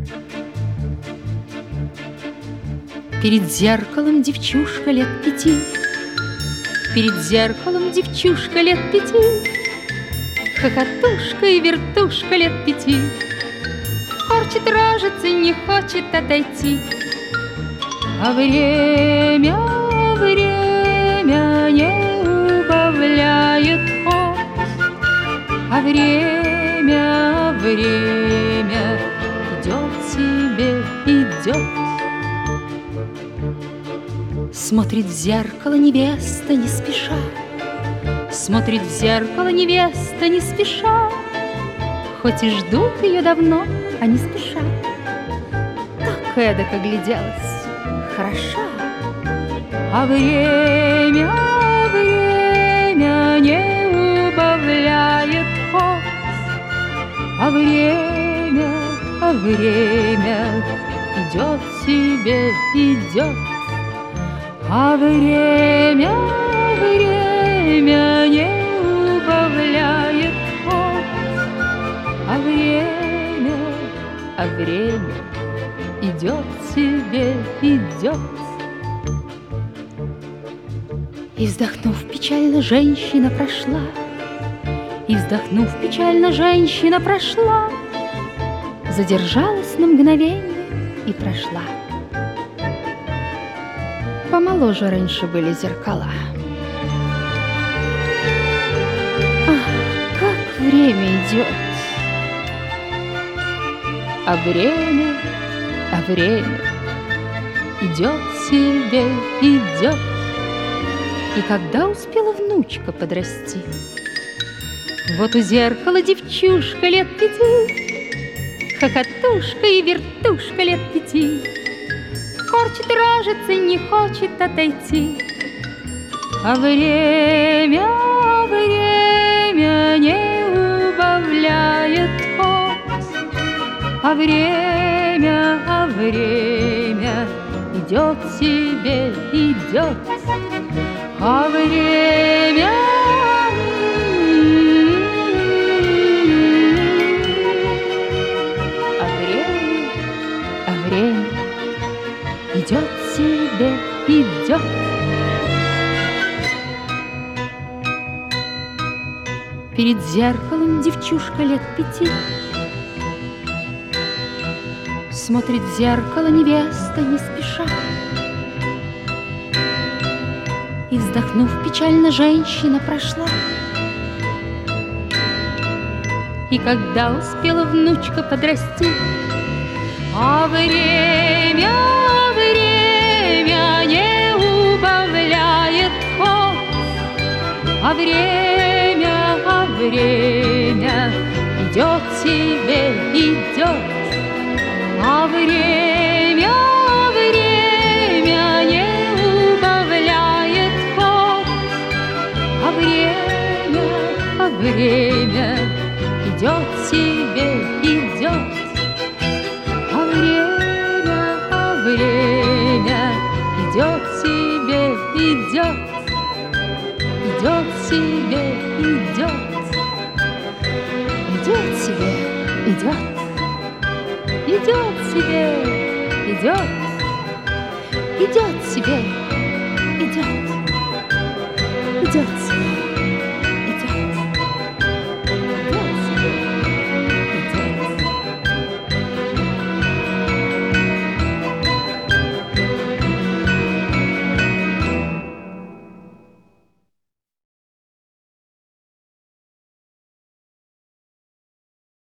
Перед зеркалом девчушка лет 5, перед зеркалом девчушка лет 5, хохотушка и вертушка лет 5, хочет рожиться, не хочет отойти. А время, время не убавляет ход, а время, время идет себе, идет. Смотрит в зеркало невеста не спеша, смотрит в зеркало невеста не спеша, хоть и ждут ее давно, а не спеша. Так эдак огляделась, хороша. А время, время не убавляет ход, а время, идет себе, идет. А время, время не убавляет ход, а время, идет себе, идет. И вздохнув печально, женщина прошла, и вздохнув печально, женщина прошла, задержалась на мгновение и прошла. Помоложе раньше были зеркала. Ах, как время идет! А время, идет себе, идет. И когда успела внучка подрасти, вот у зеркала девчушка лет 5, хохотушка и вертушка лет 5, корчит, рожится, не хочет отойти. А время, время не убавляет ход, а время, идет себе, идет. А время, идет себе, идет. Перед зеркалом девчушка лет 5, смотрит в зеркало невеста не спеша, и вздохнув печально, женщина прошла. И когда успела внучка подрасти, а время, время не убавляет ход, а время, идет себе, идет. А время, время не убавляет ход, а время идет себе, идет. А время идет себе, идет. Идет себе, идет. Идет себе, идет. Идет себе, идет. Идет себе, идет. Идет